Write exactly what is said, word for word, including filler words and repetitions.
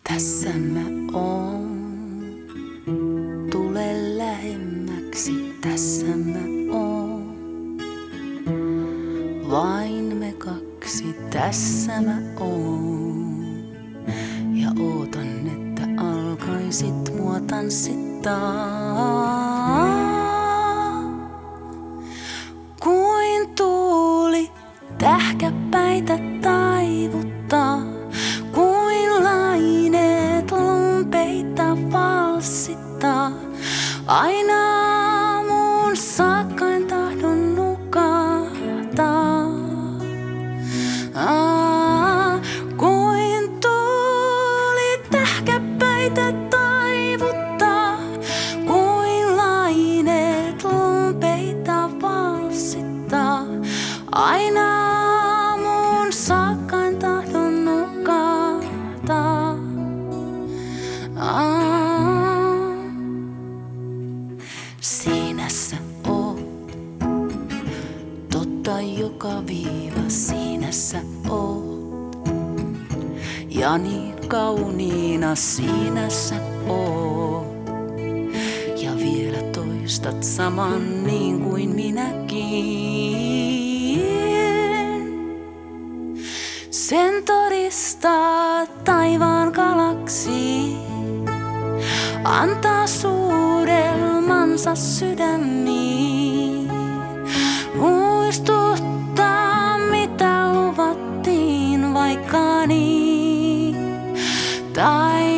Tässä mä oon, tule lähemmäksi, tässä mä oon. Vain me kaksi, tässä mä oon. Ja ootan, että alkaisit mua tanssittaa. Kuin tuuli tähkäpäitä taivuttaa, kuin laineet lumpeita valssittaa. Aina mun saakkain tahdon nukahtaa. Aa, kuin tuuli tähkäpäitä taivuttaa, kuin laineet lumpeita valssittaa. Aina mun saakkain tahdon nukahtaa. Aa. Siinä sä oot, totta joka viiva, siinä sä oot. Ja niin kauniina siinä sä oot. Ja vielä toistat saman niin kuin minäkin. Sen todistaa taivaan galaksi, antaa suudelmansa sydämiin. Muistuttaa mitä luvattiin vaikka niin. Tai